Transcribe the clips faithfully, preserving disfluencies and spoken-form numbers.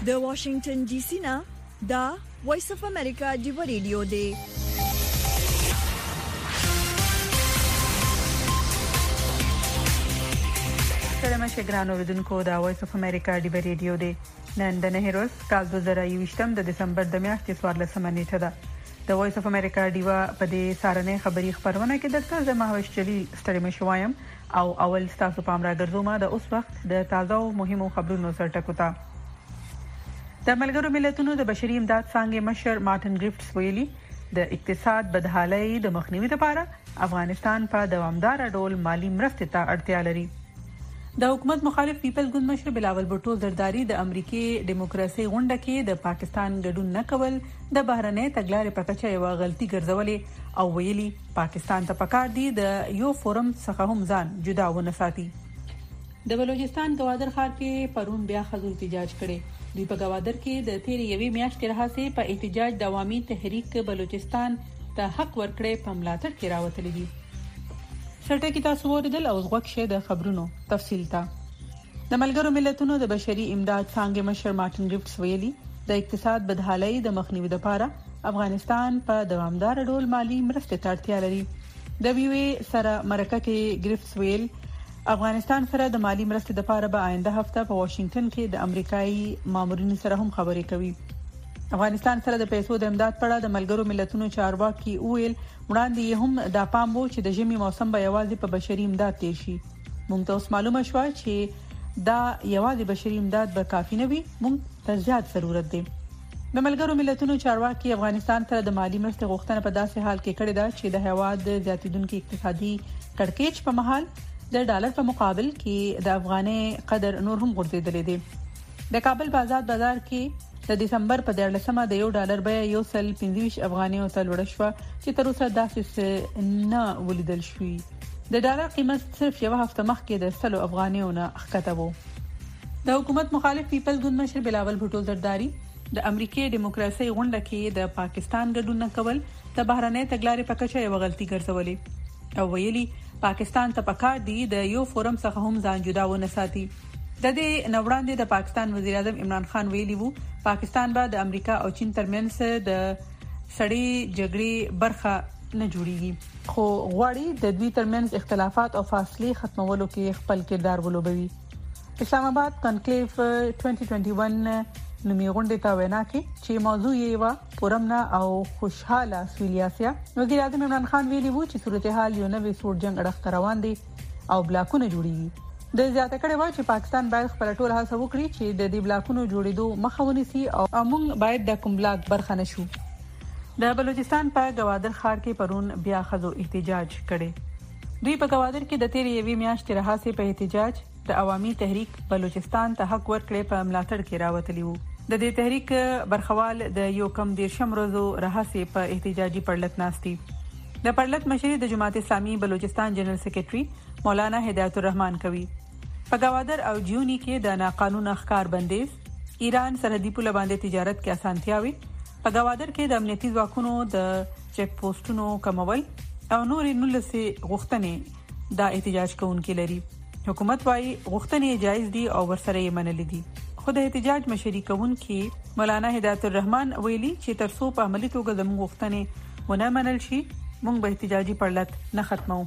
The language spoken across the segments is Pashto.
د واشنگټن ډي سي نه دا وایس اف امریکا دی ریډیو دی. سلام شګرانو ودونکو دا وایس اف امریکا دی ریډیو دی. نن د نه روز کال دوه زره یوویشتم د دسمبر د میاشتې څوارلسمه نیټه ده. د وایس اف امریکا دیوا په دې سارنې خبری خبرونه کې درته د مهوش جلیل ستړي مشوایم او اول تاسو پام را ګرځوم د اوس وخت د تازه او مهمو خبرونو سره ټکوتا. د ملګرو ملتونو د بشري امداد څنګه مشر مارټن ګریفټس ویلي د اقتصاد بدحالۍ د مخنیوي لپاره افغانستان په دوامدار ډول مالی مرستې ته اړتیا لري. د حکومت مخالف پیپل ګوند مشر بلاول بھټو زرداری د امریکای دیموکراسي غونډه کې د پاکستان ګډون نه کول د بهرنۍ تګلارې په کچه یو غلطي ګرځولې او ویلي پاکستان ته پکار دی د یو فورم څخه هم ځان جدا ونه ساتي. د بلوچستان گوادر ښار کې پرون بیا خزو احتجاج کړي. دوی په گوادر کې د تیر یوې میاشتې راهیسې په احتجاج د عوامي تحریک بلوچستان ته حق ورکړې په ملاتړ کې راوتلي دي. شرطه کې تاسو ورېدل او غوښ شه د خبرونو تفصیل تا. د ملګرو ملتونو د بشري امداد څنګه مشر مارټن ګریفټس ویلي د اقتصاد بدحالۍ د مخنیوي لپاره افغانستان په دوامدار ډول مالی مرستې ته اړتیا لري. د ویوي سره مرکه کې ګریفټس ویل افغانستان سره د مالی مرستې لپاره به آینده هفته په واشنگټن کې د امریکایي مامورینو سره هم خبرې کوي. افغانستان سره د پیسو د امداد په اړه د ملګرو ملتونو چارواکي ویل وړاندې هم د پام وو چې د ژمي موسم به یوازې په بشري امداد تیر شي. موږ ته اوس معلومه شوه چې دا یوازې بشري امداد به کافي نه وي، موږ ته زیات ضرورت دی. د ملګرو ملتونو چارواکي افغانستان سره د مالی مرستې غوښتنه په داسې حال کې کړې ده چې د هیواد د زیاتیدونکو اقتصادي کړکېچ په مهال د ډالر په مقابل کې د افغاني قدر نور هم غورځېدلې دي. د کابل بازار بازار کې د دسمبر په دیارلسمه د یو ډالر بیه یو سل پنځه افغاني او تل وړ شو چې تر اوسه داسې نه ولیدل شوی. د ډالر قیمت صرف یو هفته مخکې د سل افغاني او نه ښکته وو. د حکومت مخالف پیپل ګوند مشر بلاول بھټو زرداری د امریکای دیموکراسي غونډه کې د پاکستان ګډون نه کول د بهرنۍ تګلارې په کچه یو غلطي ګرځولې او ویلي پاکستان ته پکار دی د یو فورم څخه هم ځان جدا ونه ساتي. د دې نوړاندې د پاکستان وزیر اعظم عمران خان ویلي وو پاکستان به د امریکا او چین ترمنځ د سړې جګړې برخه نه جوړیږي، خو غواړي د دوی ترمنځ اختلافات او فاصله ختمولو کې خپل کردار ولوبوي. اسلام آباد کنکلیف دوه هزار یو نومي غونډه ته وینا کې چې موضوع یې و پرمنه او خوشحاله سویلاسیا. وزیر اعظم عمران خان ویلي وو چې صورتحال یو نوې سوړ جنگ اړخ روان دي او بلاکونه جوړیږي. د زیاته کړي وایي چې پاکستان باید خپل ټول هڅه وکړي چې د دې بلاکونو جوړېدو مخه ونیسي او موږ باید د کوم بلاک برخه نشو. د بلوچستان په گوادر ښار کې پرون بیا خزو احتجاج کړي. دوی په گوادر کې د تیر یوې میاشتې راهیسې په احتجاج د عوامي تحریک بلوچستان ته حق ورکړي په ملاتړ کې راوتلي وو. د دې تحریک برخوال د یو کم دیرشم ورځو راهیسې په احتجاجي پړلت ناستي. د پړلت مشري د جماعت اسلامي بلوچستان جنرال سیکریټري مولانا هدایت الرحمن کوي. په گوادر او جیونی کې د ناقانونه ښکار بندیز، ایران سرحدي پوله باندې تجارت کې اسانتیاوي، په گوادر کې د امنیتي ځواکونو د چیک پوسټونو کمول او نورې نولسې غوښتنې دا احتجاج کوونکي لري. حکومت وايي غوښتنې جایز دي او ورسره یې منلې دي. خو د احتجاج مشري کوونکي مولانا هدایت الرحمن ویلي چې ترڅو په عملي توګه زموږ غوښتنې ونه منل شي موږ به احتجاجي پړلت نه ختمو.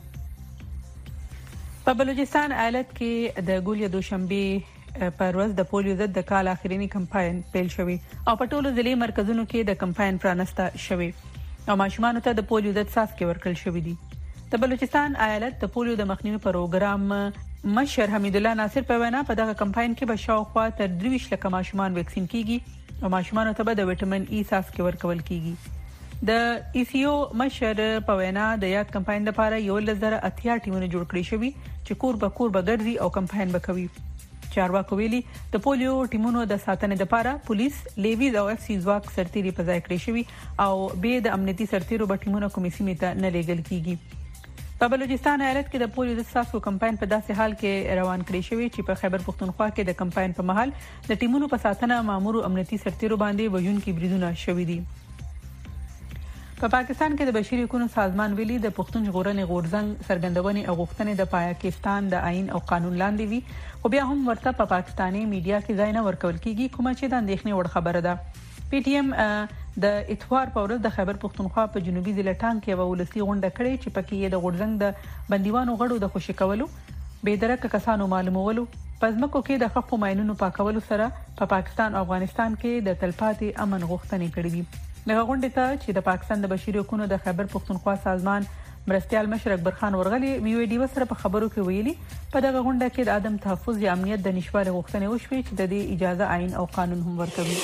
په بلوچستان ایالت کې د ګولیا دوشنبه پر ورځ د پولیو ضد د کال اخرینی کمپاین پیل شوی او په ټولو ضلعي مرکزونو کې د کمپاین پرانسته شوی او ماشومان ته د پولیو ضد څاڅکي ورکړل شوی دي. د بلوچستان ایالت د پولیو د مخنیوي پروګرام مشر حمید الله ناصر په وینا په دغه کمپاین کې به شاوخوا تر درویش لکه ماشومان ویکسین کیږي او ماشومان ته به د وټامین ای څاڅکي ورکول کیږي. د ایسیو مشر په وینا د یاد کمپاین لپاره یو لزر اتیا ټیمونه جوړ کړی شوی چې کور به کور به ګرځي او کمپاین وکوي. چارواکو ویلي د پولیو ټیمونو د ساتنې لپاره پولیس، لیویز او اف سی ځواک سرتيري په ځای کړی شوی او به د امنیتي سرتيرو به ټیمونه کومې سیمې ته نه لیږل کیږي. په بلوچستان ایالت کې د پولیو د ساسو کمپاین په داسې حال کې روان کړی شوی چې په خیبر پختونخوا کې د کمپاین په محل د ټیمونو په ساتنه مامور امنیتي سرتيرو باندې وژونکي بریدونه شوي دي. په پا پاکستان کې د بشري حقوقو سازمان ویلي د پښتون ژغورنې غورځنګ سرګندونې او غوښتنې د پاکستان د آئین او قانون لاندې وي خو بیا هم ورته په پاکستاني میډیا کې ځای نه ورکول کیږي کومه چې د اندېښنې وړ خبره ده. پی ټی ایم د اتوار په ورځ د خیبر پښتونخوا په جنوبي ضلع ټانګ کې یو ولسی غونډه کړې چې پکې د غورځنګ د بندیوانو غړو د خوشی کولو بېدرکه کسانو معلومولو پزمکو کې د خپو ماينونو پاکولو سره په پا پاکستان او افغانستان کې د تلپاتې امن غوښتنې کړې دي. دغه غونډه ته چې د پاکستان د بشري حقوقو د خیبر پښتونخوا سازمان مرستيال مشر اکبر خان ورغلي وی وی ډي وسره په خبرو کې ویلي په دغه غونډه کې د عدم تحفظ یا امنیت د نشوالي غوښتنې وشوي چې د دې اجازه آئین او قانون هم ورکوي.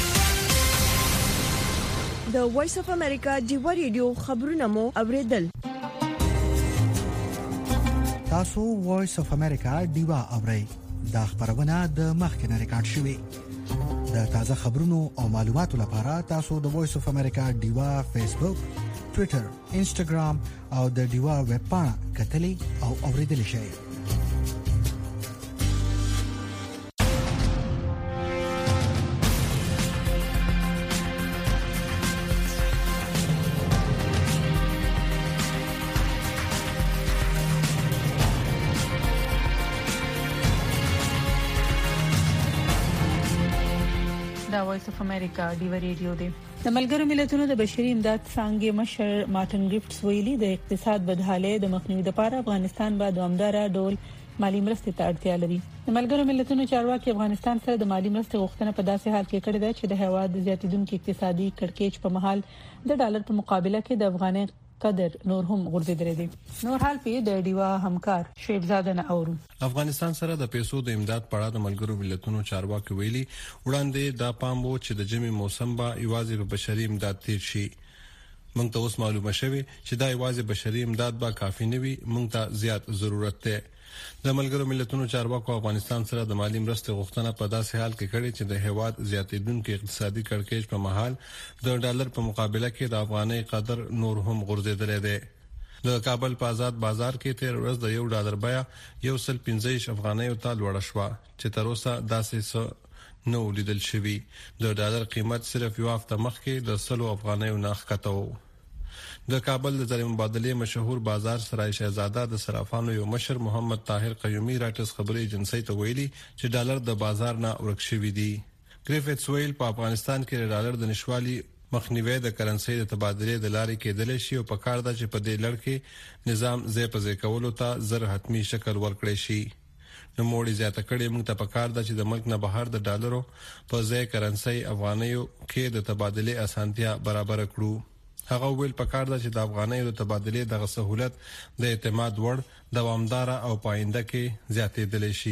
د وایس اف امریکا ډیوا ریډیو خبرونه مو اوریدل. تاسو وایس اف امریکا ډیوا اورئ دا خبرونه د مخکنه ریکارډ شوی. د تازه خبرونو او معلوماتو لپاره تاسو د وایس اف امریکا ډیوا فیسبوک، ټوئیټر، انسټاګرام او د ډیوا ویب پاڼه کتلی او اوریدل شئ. دا وایس اف امریکا ډیوا ریډیو دی. د ملګرو ملتونو د بشري امداد څانګې مشر مارټن ګریفټس ویلي د اقتصاد بدحالۍ د مخنیوي لپاره افغانستان به دوامدار ډول مالی مرستې ته اړتیا لري. د ملګرو ملتونو چارواکي افغانستان سره د مالی مرستې غوښتنه په داسې حال کې کړې ده چې د هیواد زیاتیدونکو اقتصادي کړکېچ په مهال د ډالر په مقابله کې د افغانۍ قدر نور هم غورځیدل دي. نور حال په د ډیوا همکار شعیب زاده نه اورو. افغانستان سره د پیسو د امداد په اړه د ملګرو ملتونو چارواکي ویلي وړاندې دا پام وو چې د جمی موسم به یوازې په بشري امداد تیر شي. موږ ته اوس معلومه شوه چې دا یوازې بشري امداد به کافي نه وي، موږ ته زیات ضرورت ده. د ملګرو ملتونو چارواکو افغانستان سره د مالی مرستې غوښتنه په داسې حال کې کړې چې د هیواد زیاتیدونکو اقتصادي کړکېچ په مهال د ډالر په مقابله کې د افغانۍ قدر نور هم غورځیدل دی. د کابل په آزاد بازار کې تیر ورځ د یو ډالر بیا یو سل پنځه افغانۍ ته لوړ شو چې تر اوسه داسې څه نو لیدل شوی. د ډالر قیمت صرف یو هفته مخکې د سلو افغانۍ نه ښکته و. د کابل د زر مبادله مشهور بازار سرای شهزاده د صرافانو یو مشر محمد طاهر قیومی راټس خبري ایجنسی ته ویلي چې ډالر د بازار نه ورک شوی دی. ګریفټس ویل په افغانستان کې ډالر د نشوالي مخنیوي د کرنسي د تبادله د لارې کېدل شي او په کار ده چې په دې لړ کې نظام زې په زې کولو ته زر حتمی شکل ورکړي شي. نو موړي زیاته کړي موږ ته په کار ده چې د ملک نه بهر د ډالرو په ځای کرنسي افغانیو کې د تبادله اسانتیا برابر کړو. هغه ویل په کار ده چې د افغانۍ د تبادله دغه سہولت د اعتماد وړ دوامدار او پاینده کې زیاتېدل شي.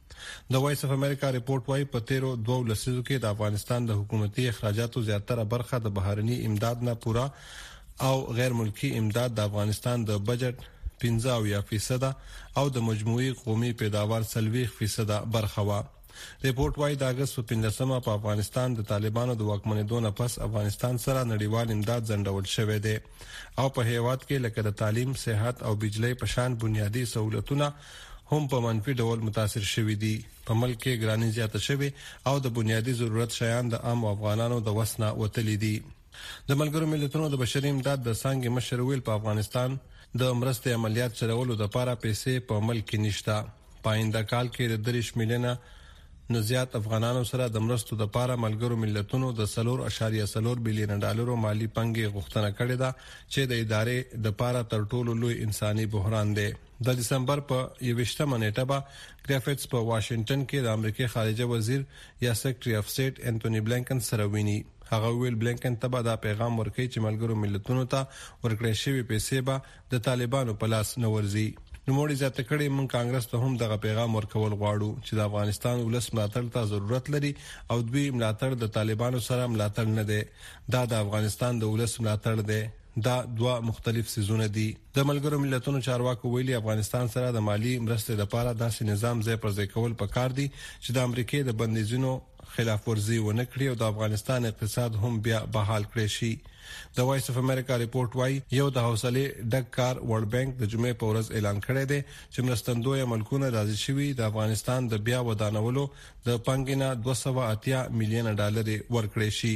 د وایس اف امریکا ریپورت وايي په تیرو دوه لسیزو کې د افغانستان د حکومتي اخراجاتو زیاتره برخه د بهرني امداد نه پورا او غیر ملکی امداد د افغانستان د بجټ پنځه فیصد او د مجموعي قومي پیداوار سلويخ فیصد برخه وا. ریپورت وايي د اگست په پنځمه په افغانستان د طالبانو د واکمنېدو نه پس افغانستان سره نړیوال امداد ځنډول شوی دی او په هیواد کې لکه د تعلیم، صحت او بجلی په شان بنیادی سہولتونه هم په منفي ډول متاثر شوي دي. په ملک کې ګراني زیاته شوي او د بنیادی ضرورت شیان د عام افغانانو د وسنه وتلي دي. د ملګرو ملتونو د بشري امداد د څنګه مشر ویل په افغانستان د مرستې عملیات چلولو لپاره پیسې په ملک کې نشته. پاینده کال کې د دریش میلیونه نو زیات افغانانو سره د مرستو د لپاره ملګرو ملتونو د سلور اشاریه سلور بلین ډالرو مالی پنګي غوښتنه کړې ده چې د ادارې د لپاره تر ټولو لوی انساني بحران دی. د دسمبر په یوویشتمه نیټه به ګریفټس په واشنگټن کې د امریکای خارجه وزیر یا سیکریټري اف سټیټ انټونی بلنکن سره ویني. هغه ویل بلنکن ته به دا پیغام ورکړي چې ملګرو ملتونو ته ورکړې شوی پیسې به د طالبانو په لاس نه ورځي. نو موږ ځکه کړي مون کانګرس ته هم دغه پیغام ورکول غواړو چې د افغانستان ولس ملاتړ ته ضرورت لري او دوی ملاتړ د طالبانو سره ملاتړ نه دی. دا د افغانستان د ولس ملاتړ دی. دا دوه مختلف سيزونه دي. د ملګرو ملتونو چارواکو ویلي افغانستان سره د مالی مرستې لپاره داسې نظام ځای پر ځای کول پکار دي چې د امریکای د بندیزونو خلاف ورزي ونه کړي او د افغانستان اقتصاد هم بیا بحال کړي شي. د وایس اف امریکا ریپورت وايي یو د حوصله ډک کار ورلد بانک د جمعې په ورځ اعلان کړی دی چې مرستندوی ملکونه راځي شوی د افغانستان د بیا ودانولو د پنګینا دوه سوه اتیا میلیون ډالر ورکړي شي.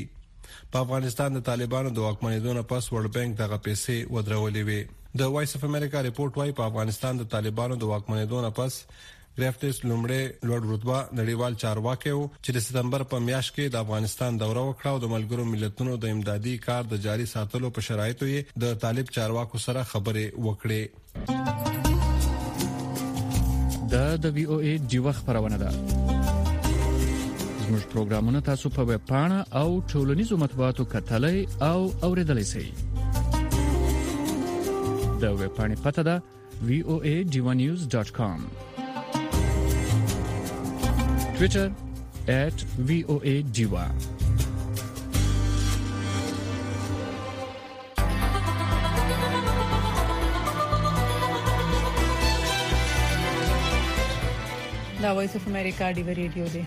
په افغانستان د طالبانو د واکمنېدو نه پس ورلد بانک دغه پیسې ودرولې وې. د وایس اف امریکا ریپورت وايي په افغانستان د طالبانو د واکمنېدو نه پس ګریفټس لومړی لوړ رتبه نړیوال چارواکي وو چې د ستمبر په میاشت کې د افغانستان دوره وکړه او د ملګرو ملتونو د امدادي کار د جاري ساتلو په شرایطو یې د طالب چارواکو سره خبرې وکړې. د د وی او ای ډیو خبرونه ده. زموږ پروګرامونه تاسو په ویب پاڼه او ټولنیزو مطبوعاتو کتلای او اوریدلای شئ. د ویب پاڼې پته ده وی او ای ډیو نیوز ډاټ کام. Twitter at V O A Diva. دا وایس اف امریکا ډیو ریډیو دی.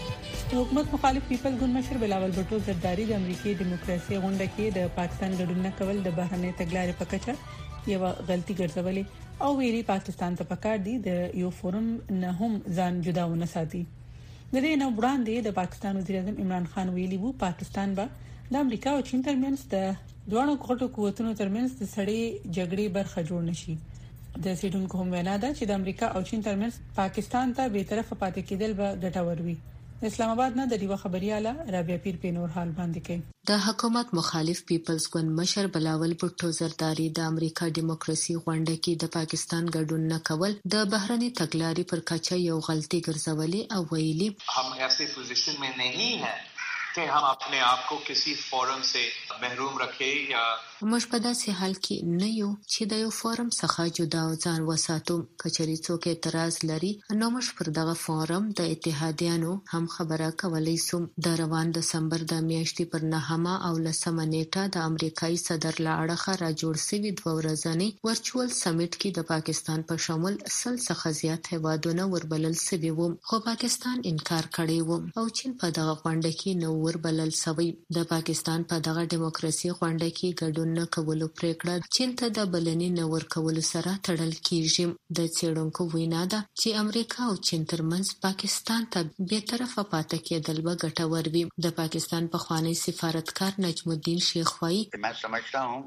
حکومت مخالف پیپل ګوند مشر بلاول بټو زرداری د امریکای دیموکراسي غونډه کې د پاکستان ګډون نه کول د بهرنۍ تګلارې په کچه یو غلطي ګرځولې او ویلي پاکستان ته پکار دي د یو فورم نه هم ځان جدا ونه ساتي. د دې نو وړاندې د پاکستان وزیر اعظم عمران خان ویلي وو پاکستان به د امریکا او چین ترمنځ د دوه غټو قوتونو ترمنځ د سړې جګړې برخه جوړ نشي. د سیډونکو هم وینا ده چې د امریکا او چین ترمنځ پاکستان ته به طرف پاتې کېدل به ګټور وي. اسلام آباد نه د دیو خبرياله رابعه پیر په نور حال باندې کوي. د حکومت مخالف پیپلز ګوند مشر بلاول بټو زرداری د امریکا دیموکراسي غونډه کې د پاکستان ګډون نه کول د بهرنۍ تګلارې پر کچه یو غلطي ګرځولې او ویلي हम ऐसे पोजीशन में नहीं है कि हम अपने आप को किसी फोरम से محروم रखें या موږ په داسې حال کې نه یو چې د یو فورم څخه جدا او ځان وساتو. کچري څوک اعتراض لري نو موږ پر دغه فورم د اتحادیانو هم خبره کولای شو. د روان دسمبر د میاشتې پر نهمه او لسمه نیټه د امریکایي صدر له اړخه را جوړ شوی دوه ورځنی ورچوال سمیټ کې د پاکستان په شمول سل څخه زیات هیوادونه وربلل شوي وو خو پاکستان انکار کړی وو او چین په دغه غونډه کې نو وربلل شوی. د پاکستان په دغه دیموکراسي غونډه کې ګډون نه کولو پریکړه چین ته د بلنې نه ورکولو سره تړل کیږي. د څېړونکو وینا ده چې امریکا او چین ترمنځ پاکستان ته به طرفه پاتې کېدل به ګټور وي. د پاکستان پخوانی سفارتکار نجم الدین شیخ وايي मैं समझता हूं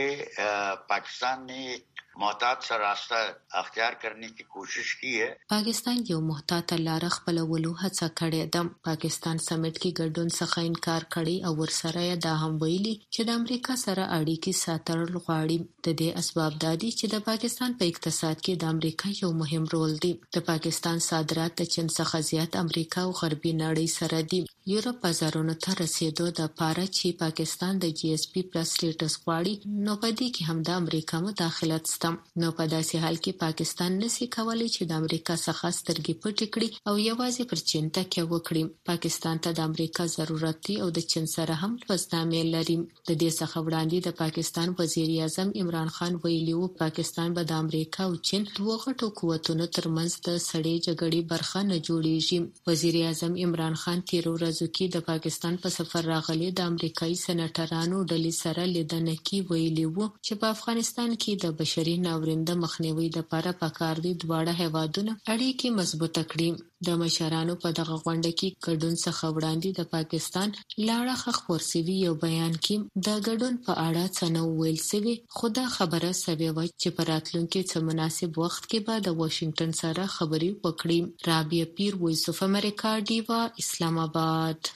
कि पाकिस्तान ने محتاط سا راستہ اختیار کرنے کی کوشش کی ہے. پاکستان یو محتاط لار خپلولو هڅه کړې ده. پاکستان سمیټ کې ګډون څخه انکار کړی او ورسره دا هم ویلي چې د امریکا سره اړیکې ساتل غواړي. د دې اسباب دادي چې د پاکستان په اقتصاد کې د امریکا یو مهم رول دی. د پاکستان صادرات د چین څخه زیات امریکا او غربي نړۍ سره دي. یورپ بازارونو ته رسیدو د پاره چې پاکستان د جی اس پی پلس سټیټس غواړي نو په دې کې هم د امریکا مداخلت شته. نو په داسې حال کې پاکستان نشي کولای چې د امریکا څخه سترګې پټې کړي او یوازې پر چین تکیه وکړي. پاکستان ته د امریکا ضرورت دی او د چین سره هم لوستامل لري. د دې څخه وړاندې د پاکستان وزیر اعظم عمران خان ویلي وو پاکستان به د امریکا او چین دوه غټو قوتونو ترمنځ د سړې جګړې برخه نه جوړیږي. وزیر اعظم عمران خان تیر ورځو کې د پاکستان په سفر راغلي د امریکایي سېنیټرانو ډلې سره لیدنه کې ویلي وو چې په افغانستان کې د بشري ناورینده مخنیوي لپاره پکار دي دواړه هیوادونه اړیکې مضبوطه کړي. د مشرانو په دغه غونډه کې ګډون څخه وړاندې د پاکستان لاړه خبر سوي یو بیان کې د ګډون په اړه څه نو ویل سوي خو دا خبره سوي و چې په راتلونکي څه مناسب وخت کې به د واشنگټن سره خبري وکړي. رابعه پیر وایس اف امریکا ډیوا اسلام آباد.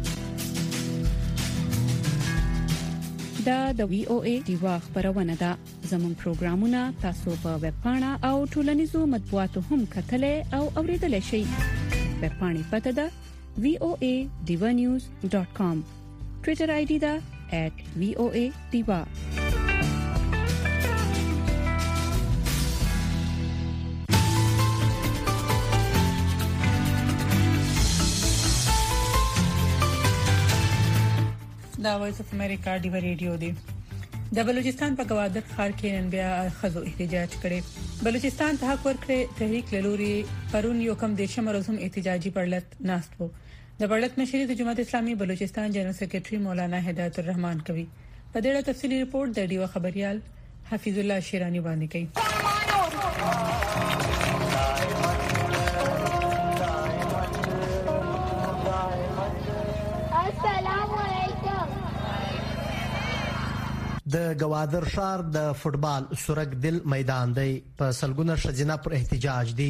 دا د وی او ای دیوا خبرونه ده. زموږ پروګرامونه تاسو په ویب پاڼه او ټولنیزو مطبوعاتو هم کتلای او اوریدلای شئ. ویب پاڼې پته ده وی او ای دیوا نیوز ډاټ کام. ټوئیټر آی ډي ده ایٹ وی او ای دیوا. دا وایس اف امریکا ډیو ریډیو دی. د بلوچستان په گوادر ښار کې نن بیا خزو احتجاج کړي. بلوچستان ته حق ورکړي تحریک لوري پرون یو کم دیشم روزم احتجاجي پړلت ناست وو. د پړلت مشري د جماعت اسلامي بلوچستان جنرال سیکریټري مولانا هدایت الرحمن کوي. په دې اړه تفصیلي ریپورت د ډیو خبريال حفیظ الله شیرانی باندې کوي. د ګوادر ښار د فوټبال سورک دل میدان دی. په سلګونه ښځینه پر احتجاج دي.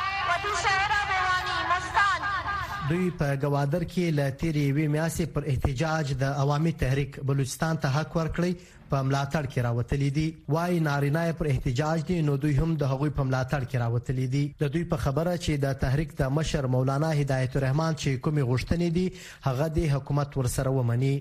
دوی په ګوادر کې له تیرې یوې میاشتې پر احتجاج د عوامي تحریک بلوچستان ته حق ورکړی په ملاتړ کې راوتلي دي. وايي نارینه پر احتجاج دي نو دوی هم د هغوی په ملاتړ کې راوتلي دي. د دوی په خبره چې د تحریک د مشر مولانا هدایت الرحمن چې کومې غوښتنې دي هغه د حکومت ورسره ومني.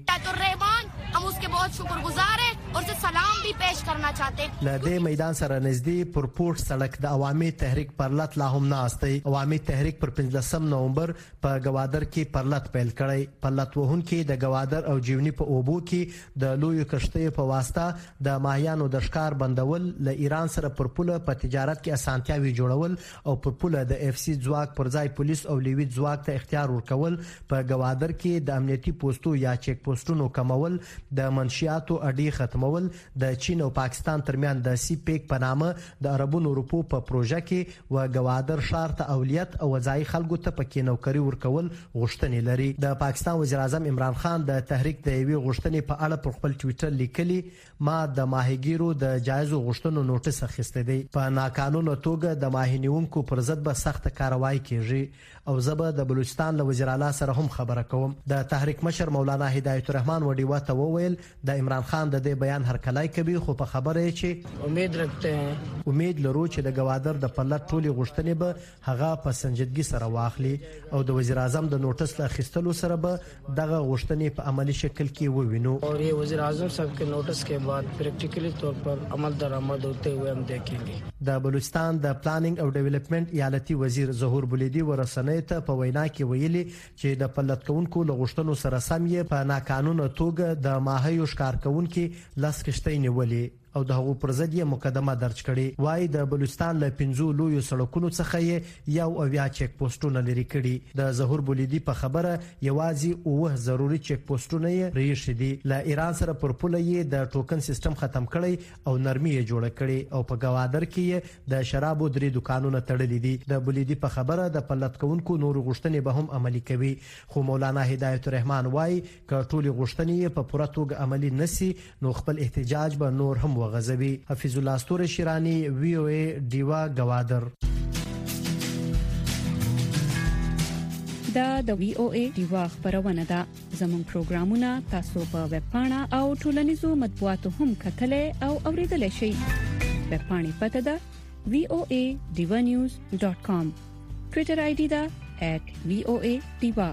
हम उसके बहुत शुक्रगुजार हैं और उसे सलाम भी पेश करना चाहते हैं. له دې میدان سره نږدې پر پورت سړک د عوامي تحریک پرلط لا هم ناست دی. عوامي تحریک پر پنځلسم نومبر په ګوادر کې پرلط پیل کړی. پرلط وهونکي د ګوادر او جیونی په اوبو کې د لویو کشتیو په واسطه د ماهیانو د ښکار بندول، له ایران سره پر پوله په تجارت کې اسانتیاوي جوړول او پر پوله د اف سی ځواک پر ځای پولیس او لیوي ځواک ته اختیار ورکول، په ګوادر کې د امنیتي پوسټو یا چیک پوسټونو کمول، د منشیاتو اډې ختمول، د چین او پاکستان ترمن د سی پیک په نامه د عربونو روپو په پروژه کې و ګوادر ښار ته اولیت او ځای خلکو ته پکې نوکری ورکول غوښتنې لري. د پاکستان وزیر اعظم عمران خان د تحریک د یوې غوښتنې په اړه پر خپل ټویټر لیکلي، ما د ماهیګیرو د جایزو غوښتنو نوټس اخیسته دی. په ناقانونه توګه د ماهینیونکو پر ضد به سخت کاروایی کیږي او زبر د بلوچستان له وزیر اعلی سره هم خبره کوم. د تحریک مشر مولانا هدایت الرحمن وډیوا ته وویل د عمران خان د دې بیان هرکلای کوي، خو په خبره چې امید رکھتے ہیں امید لرو چې د ګوادر د پلت ټولي غوښتنې به هغه په سنجیدګي سره واخلي او د وزیر اعظم د نوټس له اخیستلو سره به دغه غوښتنې په عملی شکل کې ووینو. اور یہ وزیر اعظم صاحب کے نوٹس کے بعد پریکټیکلی طور پر عمل درآمد ہوتے ہوئے ہم دیکھیں گے. د بلوچستان د پلانینګ او ډیولپمنٹ ایالتي وزیر ظهور بلیدي ورسنۍ ته په وینا کې ویلي چې د پلت کوونکو له غوښتنو سره سم یې په ناقانونه توګه د ماهیو ښکار کوونکو لاس کشتۍ نیولې او د هغو پر ضد یې مقدمه درج کړي. وايي د بلوچستان له پنځو لویو سړکونو څخه یې یو اویا چیک پوسټونه لري کړي. د ظهور بلیدي په خبره یوازې اوه ضروري چیک پوسټونه یې پرېښي دي. له ایران سره پر پوله یې د ټوکن سیستم ختم کړی او نرمي یې جوړه کړې او په ګوادر کې یې د شرابو درې دکانونه تړلي دي. د بلیدي په خبره د پلت کوونکو نور غوښتنې به هم عملي کوي، خو مولانا هدایت الرحمن وايي که ټول غوښتنې په پوره توګه عملي نشي نو خپل احتجاج به نور هم وغځوي. حفیظ الله استور شیرانی، وی او ای، دیوا ګوادر. دا د وی او ای دیوا خبرونه ده. زموږ پروګرامونه تاسو په ویب پاڼه او ټولنیزو مطبوعاتو هم کتلای او اوریدلای شئ. ویب پاڼې پته ده وی او ای دیوا نیوز ډاٹ کام. ټویټر آی ډي ده ایٹ وی او ای دیوا.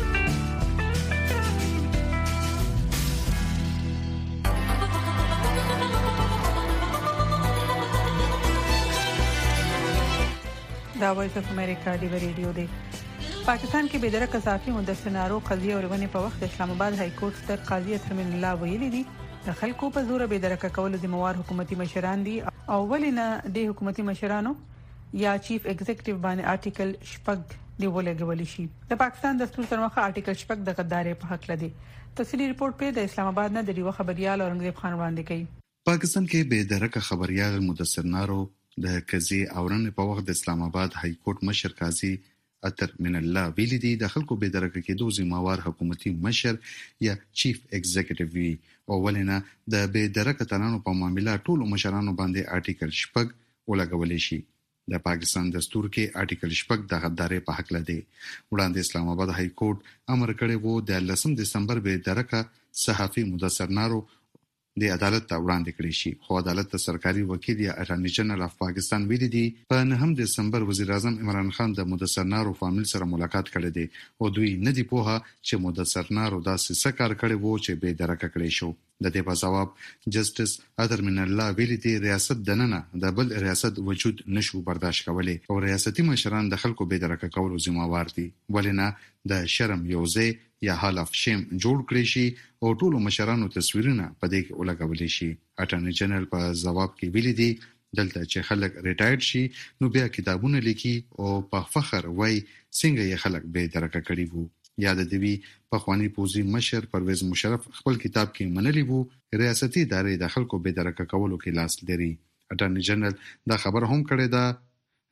دا وایس اف امریکا دی ریډیو دی. پاکستان کې بېدرکه صحافي مدثر نارو قضیه ورونې په وخت اسلام آباد های کورټ ستر قاضي ترمن الله ویلي دي د خلکو په زور بېدرکه کول ذمہوار حکومتي مشران دي او ولینه د حکومتي مشرانو یا چیف ایگزیکټیو باندې آرټیکل شپږ دی ولګول شي. د پاکستان دستور تر مخه آرټیکل شپږ د غدارې په حق لدی. تفصیلی رپورت په د اسلام آباد نه د ډیو خبريال اورنګزیب خان وړاندې کوي. پاکستان کې بېدرکه خبريال مدثر نارو د قضیه اورنې په وخت د اسلام آباد های کورټ مشر قاضي اتر من الله ویلي دي د خلکو بېدرکه کېدو ذمہوار حکومتي مشر یا چیف ایگزیکټیو وی او ولینه د بېدرکه تنانو په معاملې ټول مشرانو باندې آرټیکل شپږ ولګول شي. د پاکستان دستور کې آرټیکل شپږ د غدارې په حق لدی. وړاندې اسلام آباد های کورټ امر کړی وو د لسم دسمبر بېدرکه صحافي مدثر نارو د عدالت ته وړاندې کړی شي، خو عدالت ته سرکاري وکیل یا اټارنی جنرال اف پاکستان ویلي دي په نهم دسمبر وزیر اعظم عمران خان د مدثر نارو فامیل سره ملاقات کړی دی او دوی نه دی پوهه چې مدثر نارو داسې څه کار کړی وو چې بېدرکه کړی شو. د دې په جواب جسټس ادر من الله ویلي دي ریاست دننه د بل ریاست وجود نشو برداشت کولی او ریاستي مشران د خلکو بېدرکه کولو ذمہوار دي. ولینه د شرم یوځای یا حال اف شیم جوړ کړی شي او ټول مشرانو تصویرونه په دې کې ولګول شي. اټارنی جنرال په جواب کې ویلي دي دلته چې خلک ریټایرډ شي نو بیا کتابونه لیکي او په فخر وای څنګه یې خلک بېدرکه کړي وو. یاد دی په خواني پوزي مشر پرویز مشرف خپل کتاب کې منلی وو ریاستي ادارې د خلکو بېدرکه کولو کې لاس لري. اټارنی جنرال دا خبر هم کړی دا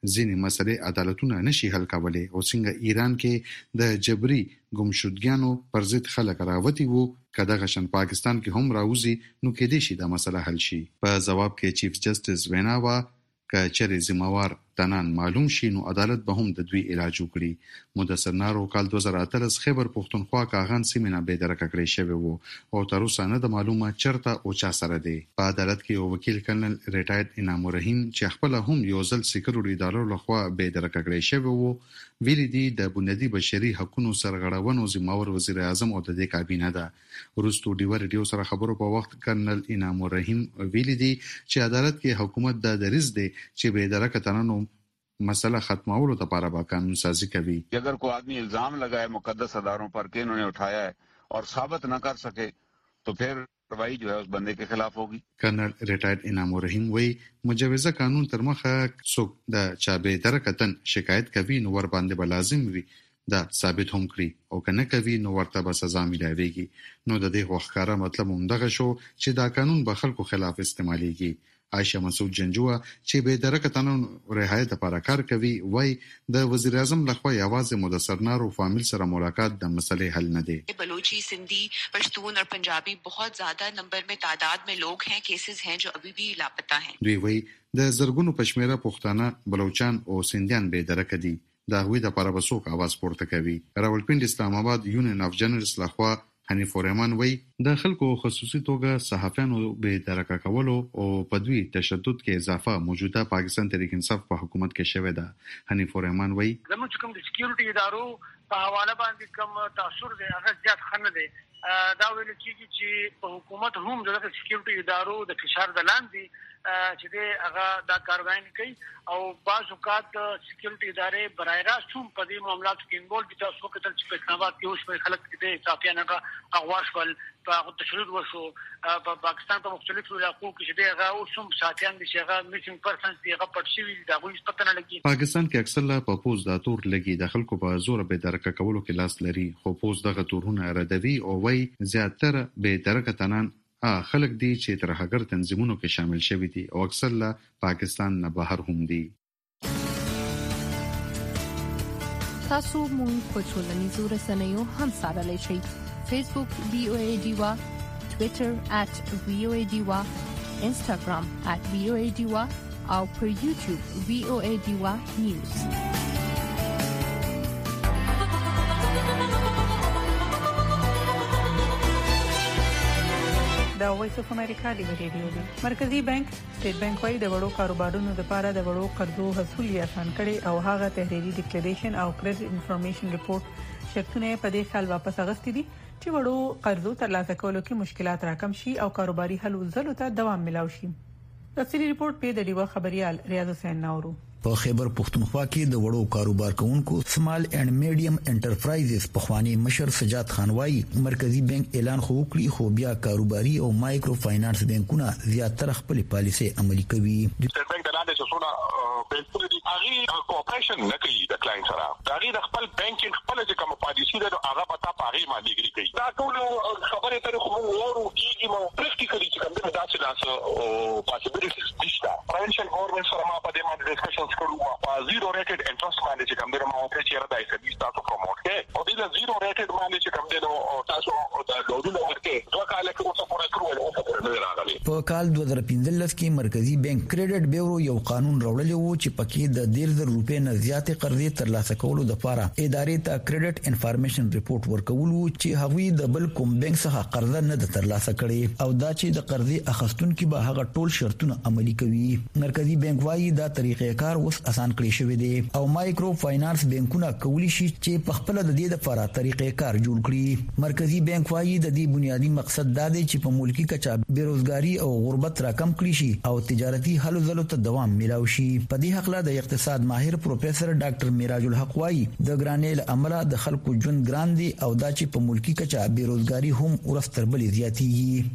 ځینې مسلې عدالتونه نشي حل کولای او څنګه ایران کې د جبري ګمشدګیانو پر ضد خلک راوتی وو کله غشن پاکستان کې هم راوځي نو کې دې شي دا مسله حل شي. په جواب کې چیف جسټس ویناوا که چېرې ذمہوار تنان معلوم شي نو عدالت به هم د دوی علاج وکړي. مدثر نارو کال دوه زره اتلس خیبر پښتونخوا کاغان سیمه به درکه کړی شوی وو او تر اوسه نه د معلومه چرته او چا سره دی. په عدالت کې یو وکیل کرنل ریټایرډ انعام الرحیم چې خپل هم یو ځل سکیورټي ادارو لخوا به درکه کړی شوی وو ویلي دي د بنیادي بشري حقوقو سرغړونو ذمہوار وزیر اعظم او د دې کابینه ده. ورستو ډیور ریډیو سره خبرو په وخت کرنل انعام الرحیم ویلي دي چې عدالت کې حکومت د دریز دی چې به درکه تنانو مسئلہ ختماولو لپاره با قانون سازی کوي. اگر کوئی آدمی الزام لگائے مقدس اداروں پر کہ انہوں نے اٹھایا ہے اور ثابت نہ کر سکے تو پھر کارروائی جو ہے اس بندے کے خلاف ہوگی. کرنل ریٹائرڈ انعام الرحیم وی مجوزه قانون تر مخه څوک د چابه درکتن شکایت کوي نو ور باندې بلازم وي دا ثابت هم کړی او کنه کوي نو ورته به سزا ملایويږي. نو د دې وختکاره مطلب هم دغه شو چې دا قانون به خلکو خلاف استعماليږي. عائشہ مسعود جنجوا چې به درکتن رهایت لپاره کار کوي وای د وزیر اعظم لخوا یوازې مدثر نارو فامیل سره ملاقات د مسلې حل نه دی. بلوچی سندھی پشتون اور پنجابی بہت زیادہ نمبر میں تعداد میں لوگ ہیں کیسز ہیں جو ابھی بھی لاپتہ ہیں. دوی وای د زرګونو پښمیره پښتانه بلوچستان او سندیان به درک دي دا وی د لپاره وسوک आवाज پورته کوي. راولپنډي اسلام آباد یونین اف جنرالز لخوا حنیف رحمان وی د خلکو خصوصي توګه صحافیانو به درکه کولو او په دوی تشدد کې اضافه موجوده پاکستان تحریک انصاف په حکومت کې شوې ده. حنیف رحمان وی زموږ کوم د سکیورټي ادارو په حواله باندې کوم تاثیر دی هغه زیات خنه دی. دا ویل کېږي چې په حکومت هم د سکیورټي ادارو د فشار د لاندې چې د هغه دا کاروایی نه کوي او بعض اوقات سکیورټي ادارې برای راست هم په دې معاملاتو کې انوالو دي. تاسو کتل چې په اسلام آباد کې اوس په خلک کې د صحافیانو اغواش ول په تشدد وشو په پاکستان په مختلفو علاقو کې چې هغه اوس هم صحافیان دي چې هغه میسینګ پرسنز دي هغه پټ شوي دي دا غوښ پته نه لګي. پاکستان کې اکثر لا په پوز د تور لګي د خلکو په زور به درکه کولو کې لاس لري خو پوز دغه تورونه ردوي او وای زیاتره به درکه تنان خلک دي چې تر هغه تنظیمونو کې شامل شوي دي او اکثر لا پاکستان نه بهر هم دي. تاسو مونږ په ټولنیزو رسنیو هم سره لشي. فیسبوک وی او ای ډیوا، ټوئیټر ات وی او ای ډیوا، انسټاګرام ات وی او ای ډیوا او پر یوټیوب وی او ای ډیوا نیوز. دا وایس اف امریکا دی ریډیو دی. مرکزی بانک سټیټ بانک وايي د وړو کاروبارونو لپاره د وړو قرضو حصول یې آسان کړي او هغه تحریری ډیکلیریشن او کریډټ انفارمیشن ریپورت شرطونه په دې خل واپس اغستې دي چې وړو قرضو ترلاسه کولو کې مشکلات راکم شي او کاروباري حل وزلو ته دوام ملاوي شي. تفصیلی ریپورت په د ډیوا خبريال ریاض حسین نورو. په خیبر پختونخوا کې د وړو کاروبار کوونکو سمال اینڈ میډیم انټرپرایزز په خواني مشر سجاد خانوای مرکزی بانک اعلان خو کړی خو بیا کاروباري او مایکرو فاینانس بانکونه زیاتره خپل پالیسي عملي کوي. سټیټ بانک د لاندې څونه بانکونه دي هغه کوپریشن نه کوي د کلاینټ سره. هغه د خپل بانکینګ خپل چې کوم پالیسي ده هغه پتا پاره باندې ګری کوي. دا ټول خبره تر خو ورو کیږي مو پریکټیکلی چې کوم د داسې داسې پاسبلیټیز نشته. فاینانشل ګورنمنت سره ما په دې باندې ډسکشن کړو په زیرو ریټډ انټرست باندې چې کوم د ماونټ چې را دای سرویس تاسو پروموټ کړي او د زیرو ریټډ باندې چې کوم د تاسو د لودونو ورکه دوه کال کې اوسه پوره کړو او په راغلي. په کال دوه هزار پنځلس کې مرکزی بانک کریډټ بیورو یو قانون راوړلی وو چې پکې د ډیر زر روپے نه زیاتې قرضې ترلاسه کولو لپاره ادارې ته کریډټ انفارمیشن ریپورت ورکول وو چې هغوی د بل کوم بانک څخه قرض نه د ترلاسه کړي او دا چې د قرضې اخیستونکو به هغه ټول شرطونه عملي کوي. مرکزی بانک وايي دا طریقې کار اوس آسان کړی شوی دی او مایکرو فاینانس بانکونه کولی شي چې په خپل د دې لپاره طریقې کار جوړ کړي. مرکزی بانک وايي د دې بنیادی مقصد دا دی چې په ملکی کچا بیروزګاری او غربت راکم کړي شي او تجارتي حل زلو ته دوام ملاوي شي. په دې حق له د اقتصاد ماهر پروفیسور ډاکټر میراج الحق وايي د ګرانیل عمله د خلکو ژوند ګران دي او دا چې په ملکی کچا بیروزګاری هم ورستر بلې زیاتیږي.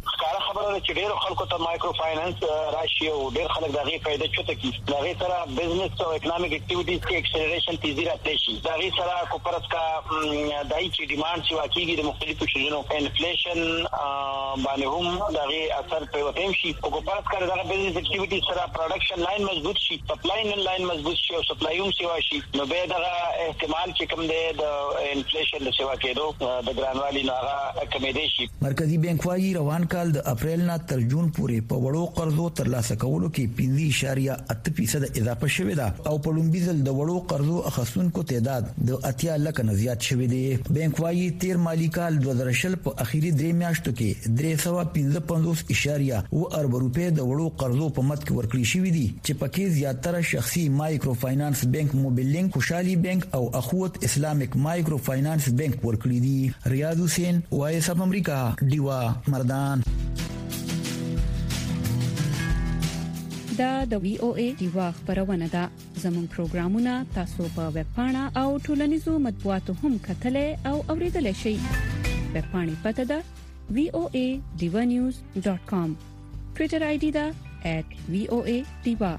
خبره ده چې ډېر خلکو ته مایکرو فاینانس راشي او ډېر خلک دغه فائدہ چوته کی دغه سره بزنس او اکونومیک اکټیویټیز کې اکسلریشن تیزی راځي شي دغه سره کوپرس کا دای چې ډیماند چې واقعي د مختلفو شیانو انفلیشن باندې هم دغه اثر په وتیم شي او کوپرس کا دغه بزنس اکټیویټیز سره پروډکشن لاین مضبوط شي سپلای لاین مضبوط شي او سپلای هم سیوا شي نو به دغه احتمال چې کوم دی د انفلیشن د سیوا کېدو د ګرانوالي نه هغه کمیدي شي. مرکزی بانک وايي روان کال د اپریل نه تر جون پورې په وړو قرضو ترلاسه کولو کې پنځه اعشاریه اته فیصد اضافه شوې ده او په لومړي ځل د وړو قرضو اخیستونکو تعداد د اتیا لک نه زیات شوی دی. بانک وايي تیر مالی کال دوه زره شل په اخیری درې میاشتو کې درې سوه پنځه پنځوس اعشاریه اوه ارب روپۍ د وړو قرضو په مد کې ورکړي شوې دي چې پکې زیاتره شخصي مایکرو فاینانس بانک موبایل لینک خوشحالي بانک او اخوت اسلامیک مایکرو فاینانس بانک ورکړي دي. ریاض حسین وایس اف امریکا دیوا مردان. دا د وی او ای دیوا خبرونه ده. زموږ پروګرامونه تاسو په ویب پاڼه او ټولنیزو مطبوعاتو هم کتلای او اوریدلای شئ. ویب پاڼې پته ده وی او ای دیوا نیوز ډاٹ کام. ټوئیټر آی ډي ده ایٹ وی او ای دیوا.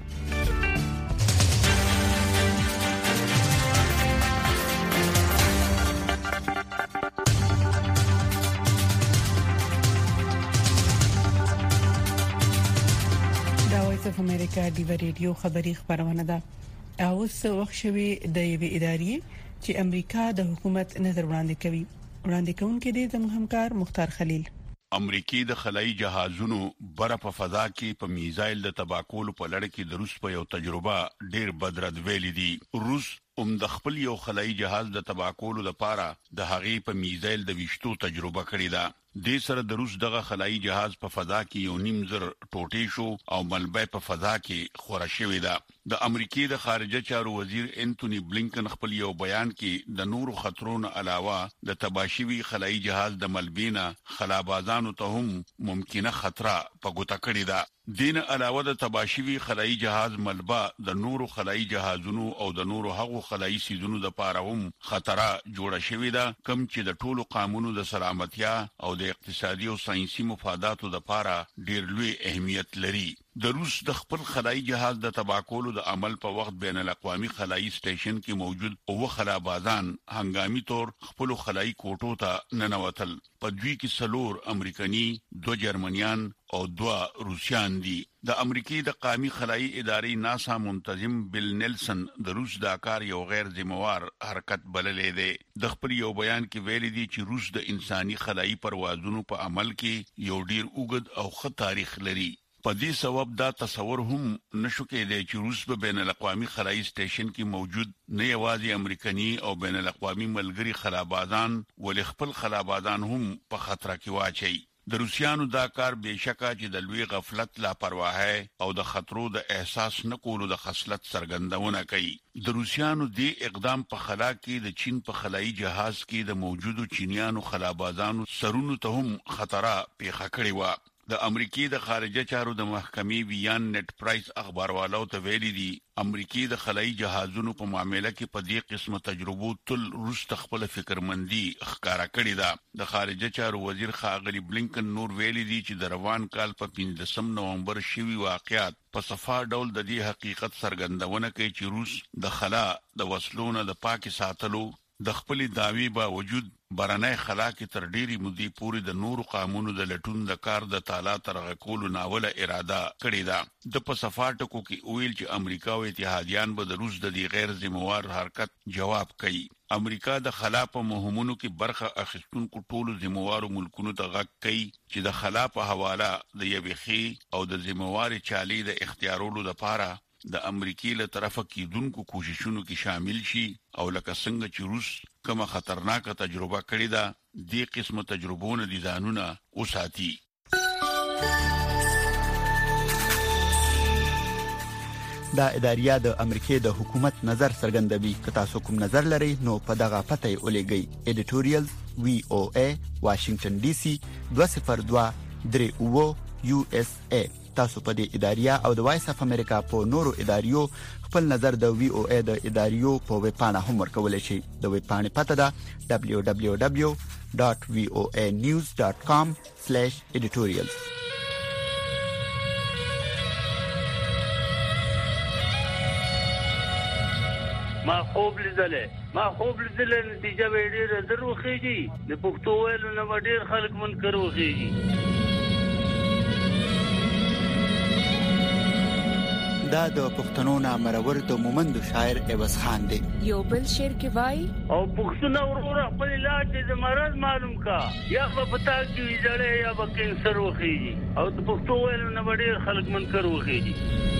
وایس اف امریکا دیوا ریډیو خبری خبرونه ده. اوس وخت شوی د یوې ادارې چې امریکا د حکومت نظر وړاندې کوي. وړاندې کوونکې دی زموږ همکار مختار خلیل. امریکای د خلایي جهازونو بره په فضا کې په میزایل د تباکولو په لړ کې د روس په یو تجربه ډیر بدرد ویلي دي. روس هم د خپل یو خلایي جهاز د تباکولو لپاره د هغې په میزایل د وشتو تجربه کړې ده. د سره د روس دغه خلایي جهاز په فضا کې یو نیم زر ټوټې شو او ملبه په فضا کې خوره شوې ده. د امریکای د خارجه چارو وزیر انټونی بلینکن خپل یو بیان کې د نورو خطرونو علاوه د تباشوي خلایي جهاز د ملبینه خلابازانو ته هم ممکنه خطر په ګوته کړی ده. دین علاوه د تباشوي خلایي جهاز ملبه د نورو خلایي جهازونو او د نورو هغو خلایي سیزونو د پاره هم خطر جوړه شوې ده کوم چې د ټولو قانونو د سلامتیا او د اقتصادي او ساينسي مفاداتو د پاره ډیر لوی اهمیت لري. د روس د خپل خلایي جهاز د تباکولو د عمل په وخت بین الاقوامي خلایي سټیشن کې موجود او خلابازان هنګامي تور خپل خلایي کوټو ته ننوتل. په دوی کې سلور امریکایي، دو جرمنیان او دو روسيان دي. د امریکای د قومي خلایي ادارې ناسا منتظم بل نیلسن د روس د کار یو غیر ذمہوار حرکت بللې ده. د خپل یو بیان کې ویلي دي چې روس د انساني خلایي پروازونو په عمل کې یو ډیر اوږد او ښه تاریخ لري. په دې سبب دا تصور هم نشو کېدای چې روس په بین الاقوامي خلایي سټیشن کې موجود نه یوازې امریکایي او بین الاقوامي ملګری خلابازان ول خپل خلابازان هم په خطر کې واچي. د روسيانو دا کار بهشکه چې د لوی غفلت لاپرواهي او د خطرو د احساس نه کولو د خصلت څرګندونه کوي. د روسيانو دی اقدام په خلا کې د چین په خلایي جهاز کې د موجودو چینیانو خلابازانو سرونو ته هم خطر پیښه کړی و. د امریکای د خارجه چارو د محکمې ویان نت پرایس اخباروالو ته ویلي دي امریکای د خلایي جهازونو په معاملې کې په دې قسمه تجربو تل روس خپل فکرمندي ښکارا کړې ده. د خارجه چارو وزیر خاغلی بلینکن نور ویلي دي چې د روان کال په پنځم نومبر شوی واقعیت په صفا ډول د دې حقیقت څرګندونه کوي چې روس د خلا د وسلونو د پاکي ساتلو د خپل داوی باوجود برنای خلا کې تر ډیری مودې پورې د نورو قانونو د لټون د کار د تعالی ترغه کولو ناوله اراده کړې ده. د پسفاټکو کې ویل چې امریکا او اتحادیان به د روس د دې غیر ذمہوار حرکت جواب کوي. امریکا د خلا په مهمونو کې برخه اخیستونکو ټولو ذمہوارو ملکونو ته غږ کوي چې د خلا په حواله د یوخي او د ذمہوار چالي د اختیارولو لپاره د امریکای له طرفه کېدونکو کوششونو کې شامل شي او لکه څنګه چې روس کومه خطرناکه تجربه کړې ده دې قسمه تجربونه دي ځانونه وساتي. دا اداریا د امریکای د حکومت نظر څرګندوي. که تاسو کوم نظر لرئ نو په دغه پته ولېږئ. ایډیټوریال وی او ای واشنگټن ډي سي دوه صفر دوه درې اوه یو اس ای. تاسو په دې اداریا او د وایس اف امریکا په نورو اداریو خپل نظر د وی او ای د اداریو په ویب پاڼه هم ورکولای شئ. د ویب پاڼې پته ده دبليو دبليو دبليو ډاټ وی او ای نیوز ډاټ کام سلیش ایډیټوریالز. ما خوب لیدلې ما خوب لیدلې نتیجه به ډېر دروخیږي د پښتو ویلو نه ډېر خلک منکر وخیږي. دا د پښتنو نامرور د مومند شاعر عوض خان دی. یو بل شعر کې وای او پښتون ورور خپل علاج د مرض معلوم کا یا په پتا کې ویځړې یا په کینسر وخیږي او د پښتو ویلو نه ډېر خلک منکر وخیږي.